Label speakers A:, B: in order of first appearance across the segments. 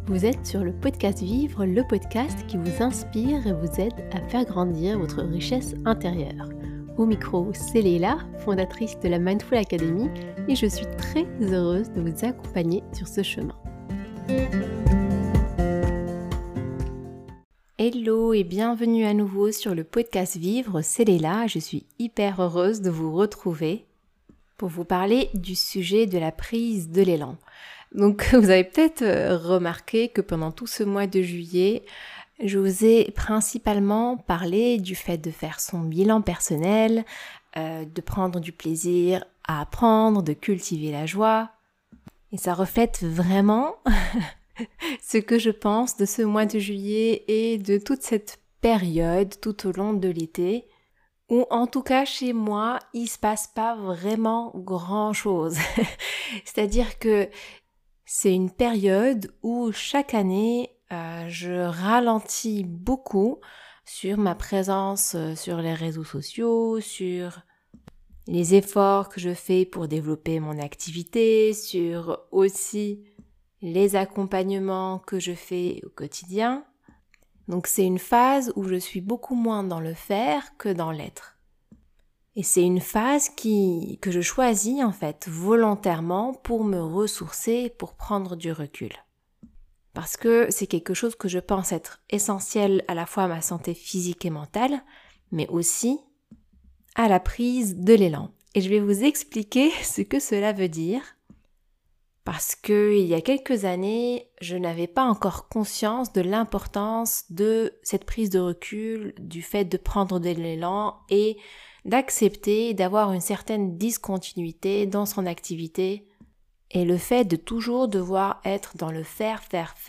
A: Vous êtes sur le podcast Vivre, le podcast qui vous inspire et vous aide à faire grandir votre richesse intérieure. Au micro, c'est Léla, fondatrice de la Mindful Academy, et je suis très heureuse de vous accompagner sur ce chemin. Hello et bienvenue à nouveau sur le podcast Vivre, c'est Léla. Je suis hyper heureuse de vous retrouver pour vous parler du sujet de la prise de l'élan. Donc vous avez peut-être remarqué que pendant tout ce mois de juillet, je vous ai principalement parlé du fait de faire son bilan personnel, de prendre du plaisir à apprendre, de cultiver la joie. Et ça reflète vraiment ce que je pense de ce mois de juillet et de toute cette période tout au long de l'été, où en tout cas chez moi, il se passe pas vraiment grand-chose. C'est-à-dire que c'est une période où chaque année, je ralentis beaucoup sur ma présence sur les réseaux sociaux, sur les efforts que je fais pour développer mon activité, sur aussi les accompagnements que je fais au quotidien. Donc c'est une phase où je suis beaucoup moins dans le faire que dans l'être. Et c'est une phase que je choisis en fait volontairement pour me ressourcer, pour prendre du recul. Parce que c'est quelque chose que je pense être essentiel à la fois à ma santé physique et mentale, mais aussi à la prise de l'élan. Et je vais vous expliquer ce que cela veut dire. Parce que il y a quelques années, je n'avais pas encore conscience de l'importance de cette prise de recul, du fait de prendre de l'élan et d'accepter d'avoir une certaine discontinuité dans son activité et le fait de toujours devoir être dans le faire,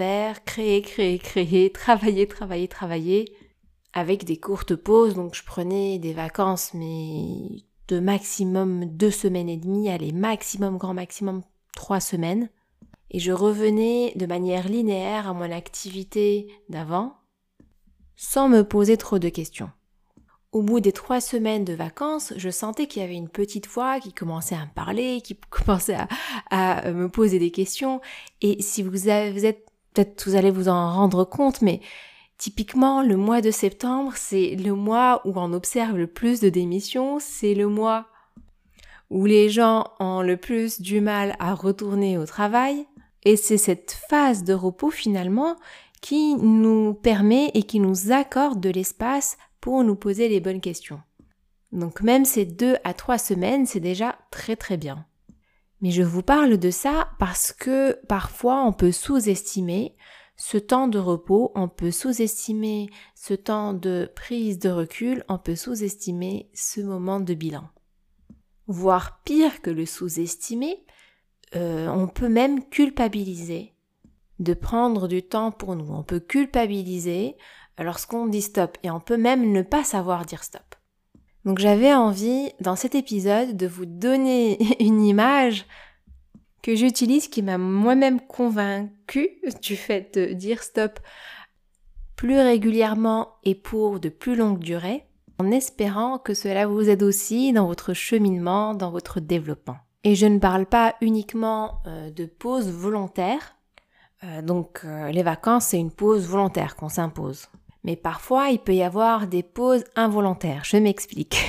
A: créer, travailler avec des courtes pauses. Donc je prenais des vacances mais de maximum 2 semaines et demie, allez grand maximum 3 semaines et je revenais de manière linéaire à mon activité d'avant sans me poser trop de questions. Au bout des 3 semaines de vacances, je sentais qu'il y avait une petite voix qui commençait à me parler, qui commençait à me poser des questions. Et si vous êtes, peut-être vous allez vous en rendre compte, mais typiquement le mois de septembre, c'est le mois où on observe le plus de démissions, c'est le mois où les gens ont le plus du mal à retourner au travail. Et c'est cette phase de repos finalement qui nous permet et qui nous accorde de l'espace pour nous poser les bonnes questions. Donc même ces 2 à 3 semaines, c'est déjà très très bien. Mais je vous parle de ça parce que parfois on peut sous-estimer ce temps de repos, on peut sous-estimer ce temps de prise de recul, on peut sous-estimer ce moment de bilan. Voire pire que le sous-estimer, on peut même culpabiliser de prendre du temps pour nous. On peut culpabiliser lorsqu'on dit stop et on peut même ne pas savoir dire stop. Donc j'avais envie dans cet épisode de vous donner une image que j'utilise qui m'a moi-même convaincue du fait de dire stop plus régulièrement et pour de plus longues durées, en espérant que cela vous aide aussi dans votre cheminement, dans votre développement. Et je ne parle pas uniquement de pause volontaire. Donc les vacances, c'est une pause volontaire qu'on s'impose. Mais parfois, il peut y avoir des pauses involontaires. Je m'explique.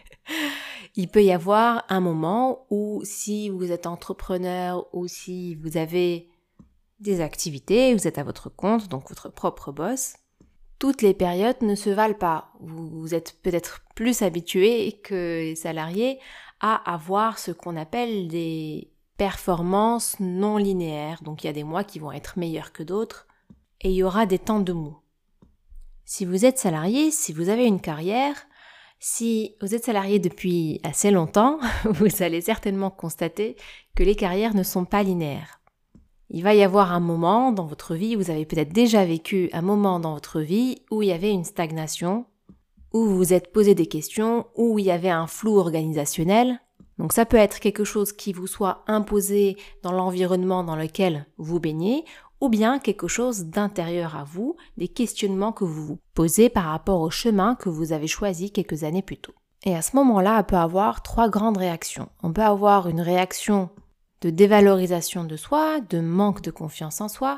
A: Il peut y avoir un moment où si vous êtes entrepreneur ou si vous avez des activités, vous êtes à votre compte, donc votre propre boss, toutes les périodes ne se valent pas. Vous êtes peut-être plus habitué que les salariés à avoir ce qu'on appelle des performances non linéaires. Donc il y a des mois qui vont être meilleurs que d'autres et il y aura des temps de mou. Si vous êtes salarié, si vous avez une carrière, si vous êtes salarié depuis assez longtemps, vous allez certainement constater que les carrières ne sont pas linéaires. Il va y avoir un moment dans votre vie, vous avez peut-être déjà vécu un moment dans votre vie où il y avait une stagnation, où vous vous êtes posé des questions, où il y avait un flou organisationnel. Donc ça peut être quelque chose qui vous soit imposé dans l'environnement dans lequel vous baignez, ou bien quelque chose d'intérieur à vous, des questionnements que vous vous posez par rapport au chemin que vous avez choisi quelques années plus tôt. Et à ce moment-là, on peut avoir 3 grandes réactions. On peut avoir une réaction de dévalorisation de soi, de manque de confiance en soi,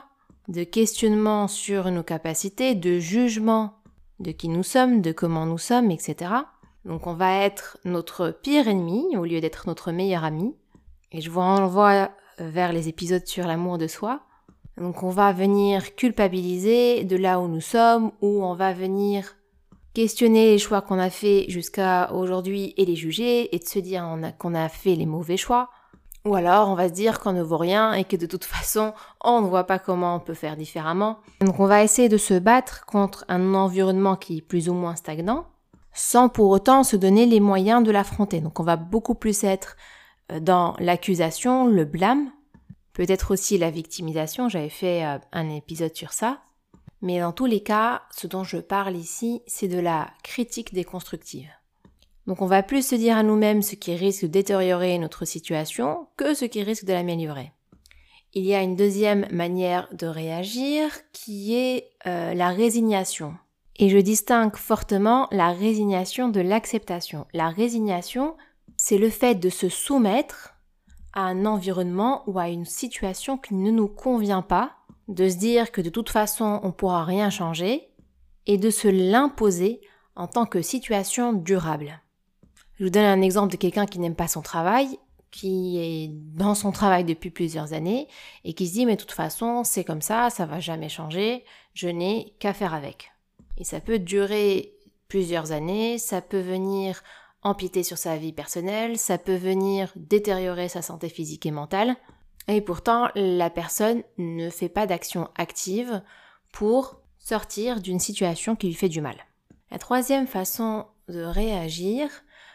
A: de questionnement sur nos capacités, de jugement de qui nous sommes, de comment nous sommes, etc. Donc on va être notre pire ennemi au lieu d'être notre meilleur ami. Et je vous renvoie vers les épisodes sur l'amour de soi. Donc on va venir culpabiliser de là où nous sommes, ou on va venir questionner les choix qu'on a fait jusqu'à aujourd'hui et les juger et de se dire qu'on a fait les mauvais choix. Ou alors on va se dire qu'on ne vaut rien et que de toute façon on ne voit pas comment on peut faire différemment. Donc on va essayer de se battre contre un environnement qui est plus ou moins stagnant sans pour autant se donner les moyens de l'affronter. Donc on va beaucoup plus être dans l'accusation, le blâme, peut-être aussi la victimisation, j'avais fait un épisode sur ça. Mais dans tous les cas, ce dont je parle ici, c'est de la critique déconstructive. Donc on va plus se dire à nous-mêmes ce qui risque de détériorer notre situation que ce qui risque de l'améliorer. Il y a une deuxième manière de réagir qui est la résignation. Et je distingue fortement la résignation de l'acceptation. La résignation, c'est le fait de se soumettre à un environnement ou à une situation qui ne nous convient pas, de se dire que de toute façon on ne pourra rien changer et de se l'imposer en tant que situation durable. Je vous donne un exemple de quelqu'un qui n'aime pas son travail, qui est dans son travail depuis plusieurs années et qui se dit mais de toute façon c'est comme ça va jamais changer, je n'ai qu'à faire avec. Et ça peut durer plusieurs années, ça peut venir empiéter sur sa vie personnelle, ça peut venir détériorer sa santé physique et mentale. Et pourtant, la personne ne fait pas d'action active pour sortir d'une situation qui lui fait du mal. La troisième façon de réagir,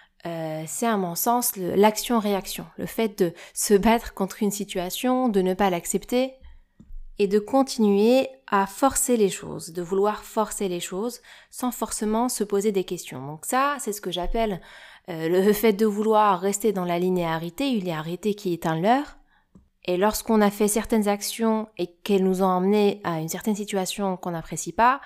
A: c'est à mon sens l'action-réaction. Le fait de se battre contre une situation, de ne pas l'accepter et de continuer à forcer les choses, de vouloir forcer les choses sans forcément se poser des questions. Donc ça, c'est ce que j'appelle le fait de vouloir rester dans la linéarité, une linéarité qui est un leurre. Et lorsqu'on a fait certaines actions et qu'elles nous ont emmené à une certaine situation qu'on n'apprécie pas,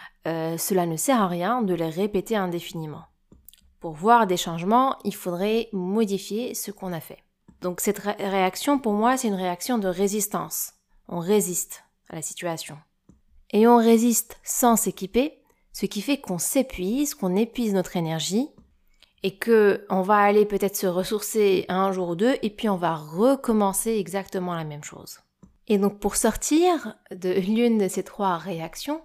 A: cela ne sert à rien de les répéter indéfiniment. Pour voir des changements, il faudrait modifier ce qu'on a fait. Donc cette réaction, pour moi, c'est une réaction de résistance. On résiste à la situation. Et on résiste sans s'équiper, ce qui fait qu'on s'épuise, qu'on épuise notre énergie, et qu'on va aller peut-être se ressourcer un jour ou deux, et puis on va recommencer exactement la même chose. Et donc pour sortir de l'une de ces trois réactions,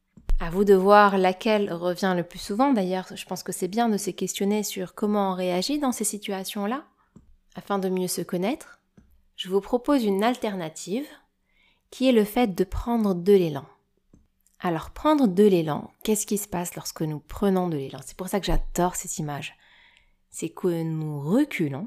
A: à vous de voir laquelle revient le plus souvent. D'ailleurs, je pense que c'est bien de se questionner sur comment on réagit dans ces situations-là, afin de mieux se connaître. Je vous propose une alternative, qui est le fait de prendre de l'élan. Alors, prendre de l'élan, qu'est-ce qui se passe lorsque nous prenons de l'élan? C'est pour ça que j'adore cette image. C'est que nous reculons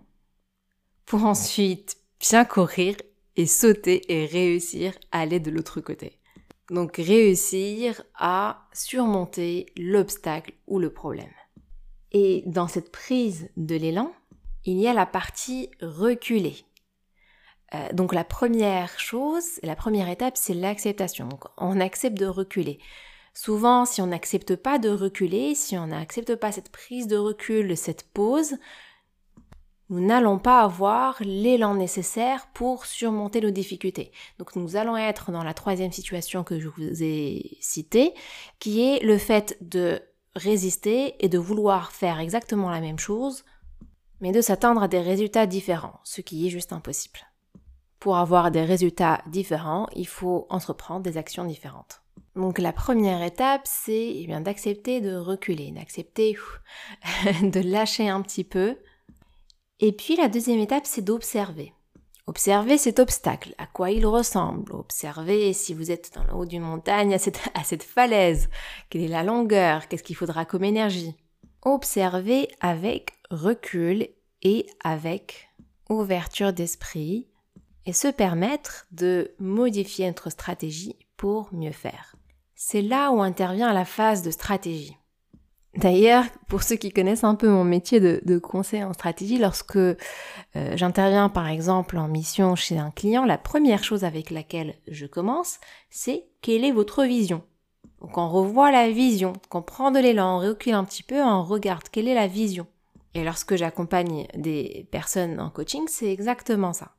A: pour ensuite bien courir et sauter et réussir à aller de l'autre côté. Donc réussir à surmonter l'obstacle ou le problème. Et dans cette prise de l'élan, il y a la partie reculée. Donc la première chose, la première étape, c'est l'acceptation. Donc on accepte de reculer. Souvent, si on n'accepte pas de reculer, si on n'accepte pas cette prise de recul, cette pause, nous n'allons pas avoir l'élan nécessaire pour surmonter nos difficultés. Donc nous allons être dans la troisième situation que je vous ai citée, qui est le fait de résister et de vouloir faire exactement la même chose, mais de s'attendre à des résultats différents, ce qui est juste impossible. Pour avoir des résultats différents, il faut entreprendre des actions différentes. Donc la première étape, c'est d'accepter de reculer, d'accepter de lâcher un petit peu. Et puis la deuxième étape, c'est d'observer. Observer cet obstacle, à quoi il ressemble. Observer si vous êtes dans le haut d'une montagne, à cette falaise, quelle est la longueur, qu'est-ce qu'il faudra comme énergie. Observer avec recul et avec ouverture d'esprit et se permettre de modifier notre stratégie pour mieux faire. C'est là où intervient la phase de stratégie. D'ailleurs, pour ceux qui connaissent un peu mon métier de conseil en stratégie, lorsque j'interviens par exemple en mission chez un client, la première chose avec laquelle je commence, c'est quelle est votre vision. Donc on revoit la vision, on prend de l'élan, on recule un petit peu, on regarde quelle est la vision. Et lorsque j'accompagne des personnes en coaching, c'est exactement ça.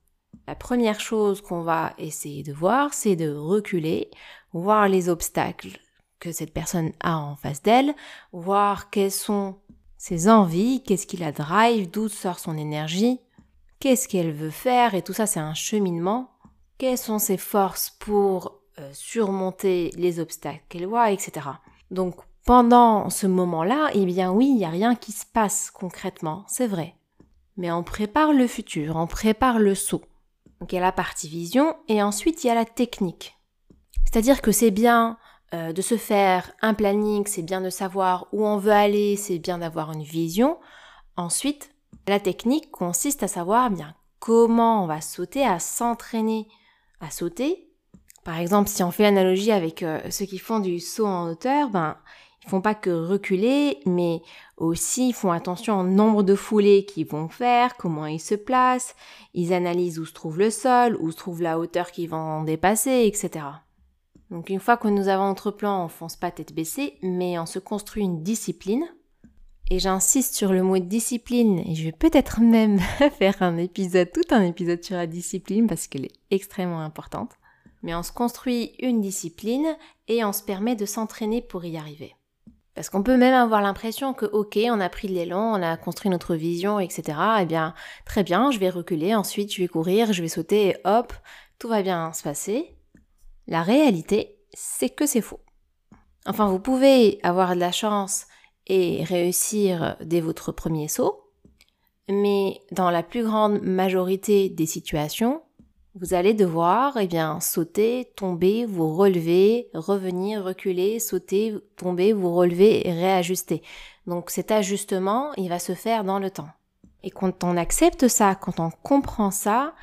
A: La première chose qu'on va essayer de voir, c'est de reculer, voir les obstacles que cette personne a en face d'elle, voir quelles sont ses envies, qu'est-ce qui la drive, d'où sort son énergie, qu'est-ce qu'elle veut faire, et tout ça c'est un cheminement. Quelles sont ses forces pour surmonter les obstacles qu'elle voit, etc. Donc pendant ce moment-là, eh bien oui, il n'y a rien qui se passe concrètement, c'est vrai. Mais on prépare le futur, on prépare le saut. Donc il y a la partie vision et ensuite il y a la technique. C'est-à-dire que c'est bien de se faire un planning, c'est bien de savoir où on veut aller, c'est bien d'avoir une vision. Ensuite, la technique consiste à savoir bien comment on va sauter, à s'entraîner à sauter. Par exemple, si on fait l'analogie avec ceux qui font du saut en hauteur, ils font pas que reculer, mais aussi ils font attention au nombre de foulées qu'ils vont faire, comment ils se placent, ils analysent où se trouve le sol, où se trouve la hauteur qu'ils vont dépasser, etc. Donc une fois que nous avons notre plan, on fonce pas tête baissée, mais on se construit une discipline. Et j'insiste sur le mot discipline, et je vais peut-être même faire tout un épisode sur la discipline, parce qu'elle est extrêmement importante. Mais on se construit une discipline, et on se permet de s'entraîner pour y arriver. Parce qu'on peut même avoir l'impression que, ok, on a pris de l'élan, on a construit notre vision, etc. Eh bien, très bien, je vais reculer, ensuite je vais courir, je vais sauter, et hop, tout va bien se passer. La réalité, c'est que c'est faux. Enfin, vous pouvez avoir de la chance et réussir dès votre premier saut, mais dans la plus grande majorité des situations, vous allez devoir sauter, tomber, vous relever, revenir, reculer, sauter, tomber, vous relever et réajuster. Donc cet ajustement, il va se faire dans le temps. Et quand on accepte ça, quand on comprend ça,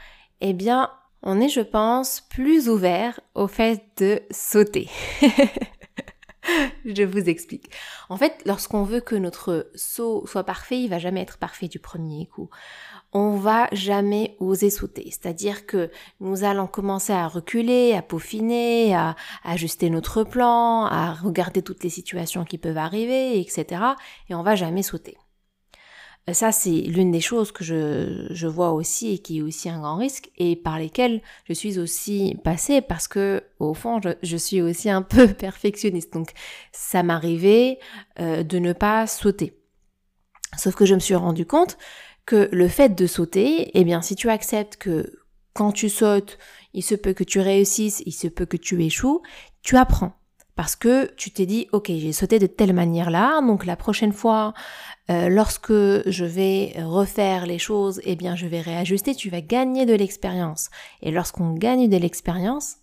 A: on est, je pense, plus ouvert au fait de sauter. Je vous explique. En fait, lorsqu'on veut que notre saut soit parfait, il va jamais être parfait du premier coup. On va jamais oser sauter. C'est-à-dire que nous allons commencer à reculer, à peaufiner, à ajuster notre plan, à regarder toutes les situations qui peuvent arriver, etc. Et on va jamais sauter. Ça, c'est l'une des choses que je vois aussi et qui est aussi un grand risque et par lesquelles je suis aussi passée parce que, au fond, je suis aussi un peu perfectionniste. Donc, ça m'arrivait de ne pas sauter. Sauf que je me suis rendu compte que le fait de sauter, si tu acceptes que quand tu sautes, il se peut que tu réussisses, il se peut que tu échoues, tu apprends. Parce que tu t'es dit, ok, j'ai sauté de telle manière-là, donc la prochaine fois, lorsque je vais refaire les choses, je vais réajuster, tu vas gagner de l'expérience. Et lorsqu'on gagne de l'expérience,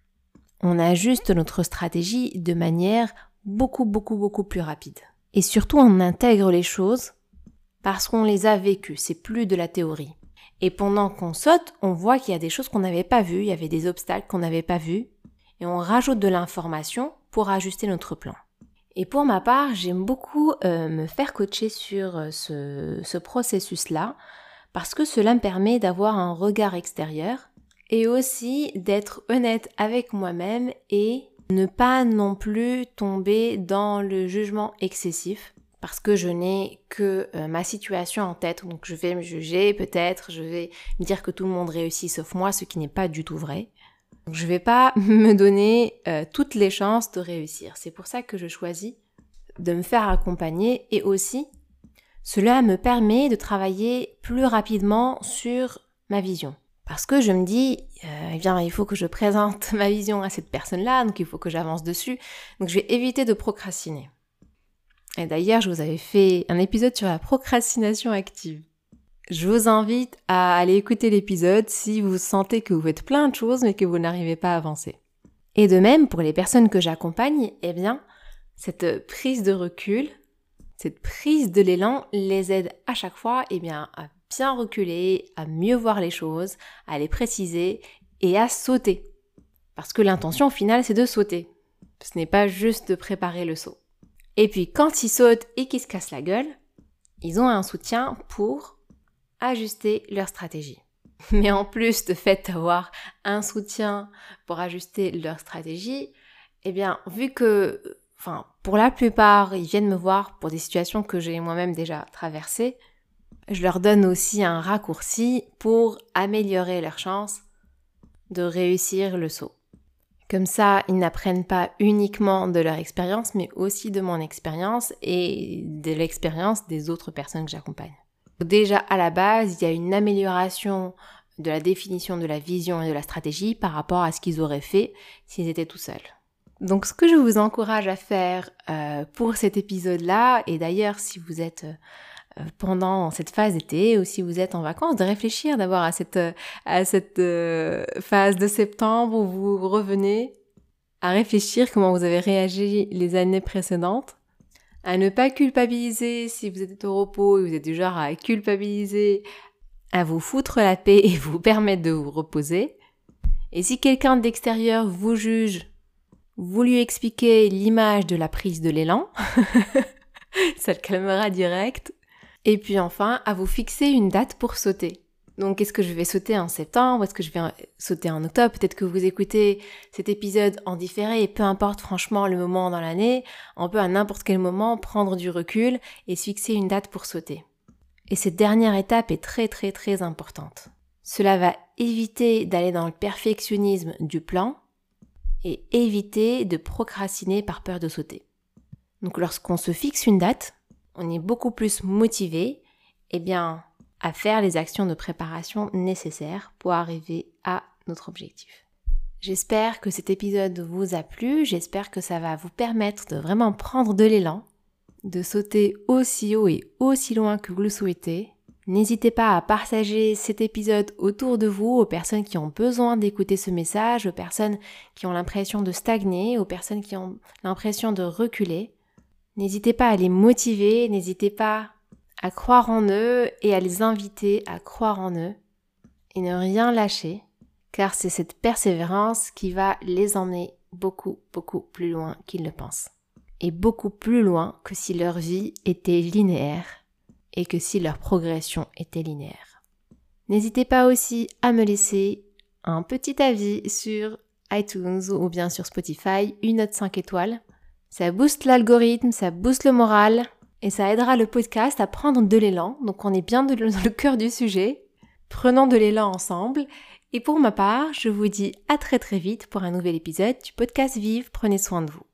A: on ajuste notre stratégie de manière beaucoup plus rapide. Et surtout, on intègre les choses parce qu'on les a vécues, c'est plus de la théorie. Et pendant qu'on saute, on voit qu'il y a des choses qu'on n'avait pas vues, il y avait des obstacles qu'on n'avait pas vus, et on rajoute de l'information pour ajuster notre plan. Et pour ma part, j'aime beaucoup me faire coacher sur ce processus-là, parce que cela me permet d'avoir un regard extérieur, et aussi d'être honnête avec moi-même et ne pas non plus tomber dans le jugement excessif, parce que je n'ai que ma situation en tête, donc je vais me juger peut-être, je vais me dire que tout le monde réussit sauf moi, ce qui n'est pas du tout vrai. Donc je vais pas me donner toutes les chances de réussir. C'est pour ça que je choisis de me faire accompagner et aussi cela me permet de travailler plus rapidement sur ma vision. Parce que je me dis, il faut que je présente ma vision à cette personne-là, donc il faut que j'avance dessus. Donc je vais éviter de procrastiner. Et d'ailleurs, je vous avais fait un épisode sur la procrastination active. Je vous invite à aller écouter l'épisode si vous sentez que vous faites plein de choses mais que vous n'arrivez pas à avancer. Et de même, pour les personnes que j'accompagne, cette prise de recul, cette prise de l'élan les aide à chaque fois à bien reculer, à mieux voir les choses, à les préciser et à sauter. Parce que l'intention finale, c'est de sauter. Ce n'est pas juste de préparer le saut. Et puis quand ils sautent et qu'ils se cassent la gueule, ils ont un soutien pour ajuster leur stratégie. Mais en plus de fait d'avoir un soutien pour ajuster leur stratégie, vu que, pour la plupart, ils viennent me voir pour des situations que j'ai moi-même déjà traversées, je leur donne aussi un raccourci pour améliorer leurs chances de réussir le saut. Comme ça, ils n'apprennent pas uniquement de leur expérience, mais aussi de mon expérience et de l'expérience des autres personnes que j'accompagne. Déjà, à la base, il y a une amélioration de la définition de la vision et de la stratégie par rapport à ce qu'ils auraient fait s'ils étaient tout seuls. Donc, ce que je vous encourage à faire pour cet épisode-là, et d'ailleurs, si vous êtes pendant cette phase d'été ou si vous êtes en vacances, de réfléchir d'abord à cette phase de septembre où vous revenez, à réfléchir comment vous avez réagi les années précédentes, à ne pas culpabiliser si vous êtes au repos et vous êtes du genre à culpabiliser, à vous foutre la paix et vous permettre de vous reposer. Et si quelqu'un d'extérieur vous juge, vous lui expliquez l'image de la prise de l'élan, ça le calmera direct. Et puis enfin, à vous fixer une date pour sauter. Donc, est-ce que je vais sauter en septembre? Est-ce que je vais sauter en octobre? Peut-être que vous écoutez cet épisode en différé et peu importe franchement le moment dans l'année, on peut à n'importe quel moment prendre du recul et se fixer une date pour sauter. Et cette dernière étape est très très très importante. Cela va éviter d'aller dans le perfectionnisme du plan et éviter de procrastiner par peur de sauter. Donc, lorsqu'on se fixe une date, on est beaucoup plus motivé, à faire les actions de préparation nécessaires pour arriver à notre objectif. J'espère que cet épisode vous a plu, j'espère que ça va vous permettre de vraiment prendre de l'élan, de sauter aussi haut et aussi loin que vous le souhaitez. N'hésitez pas à partager cet épisode autour de vous, aux personnes qui ont besoin d'écouter ce message, aux personnes qui ont l'impression de stagner, aux personnes qui ont l'impression de reculer. N'hésitez pas à les motiver, n'hésitez pas à croire en eux et à les inviter à croire en eux et ne rien lâcher, car c'est cette persévérance qui va les emmener beaucoup, beaucoup plus loin qu'ils ne pensent. Et beaucoup plus loin que si leur vie était linéaire et que si leur progression était linéaire. N'hésitez pas aussi à me laisser un petit avis sur iTunes ou bien sur Spotify, une note 5 étoiles. Ça booste l'algorithme, ça booste le moral et ça aidera le podcast à prendre de l'élan. Donc on est bien dans le cœur du sujet. Prenons de l'élan ensemble. Et pour ma part, je vous dis à très très vite pour un nouvel épisode du podcast Vive, prenez soin de vous.